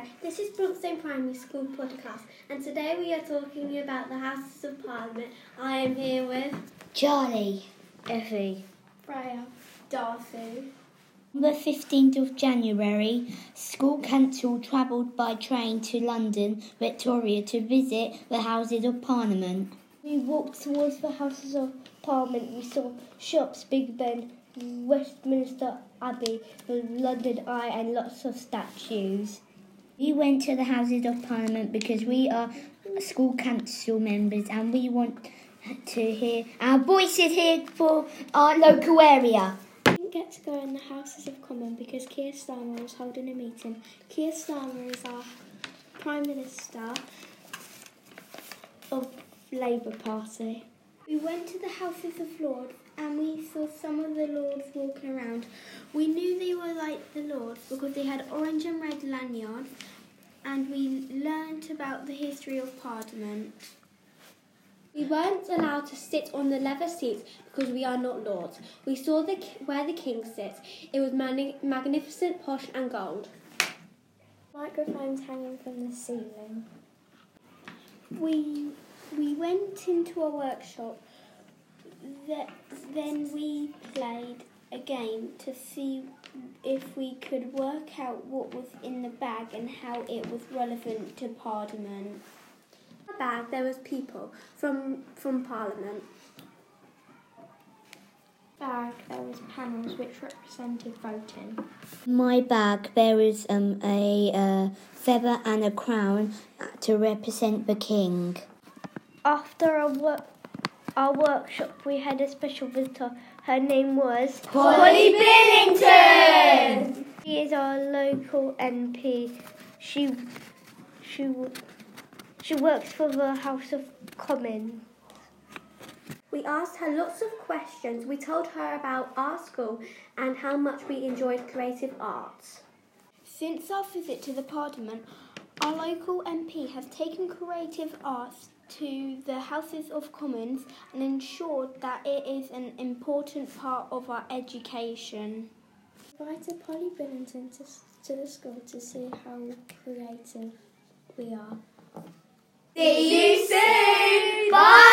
this is Brookstone Primary School podcast, and today we are talking about the Houses of Parliament. I am here with Charlie, Effie, Freya, Darcy. On the 15th of January, School Council travelled by train to London, Victoria, to visit the Houses of Parliament. We walked towards the Houses of Parliament. We saw shops, Big Ben, Westminster Abbey, the London Eye and lots of statues. We went to the Houses of Parliament because we are school council members and we want to hear our voices here for our local area. We didn't get to go in the Houses of Commons because Keir Starmer was holding a meeting. Keir Starmer is our Prime Minister of Labour Party. We went to the Houses of Lords and we saw some of the Lords walking around. We knew they were like the Lords because they had orange and red lanyards, and we learnt about the history of Parliament. We weren't allowed to sit on the leather seats because we are not lords. We saw where the king sits. It was magnificent, posh and gold. Microphones hanging from the ceiling. We went into a workshop. Then we played a game to see if we could work out what was in the bag and how it was relevant to Parliament. In the bag there was people from Parliament. Bag there was panels which represented voting. In my bag there is a feather and a crown to represent the king. After our workshop, we had a special visitor. Her name was Holly Billington! She is our local MP. She works for the House of Commons. We asked her lots of questions. We told her about our school and how much we enjoyed creative arts. Since our visit to the Parliament, our local MP has taken creative arts to the Houses of Commons and ensured that it is an important part of our education. We invited Holly Billington to the school to see how creative we are. See you soon! Bye!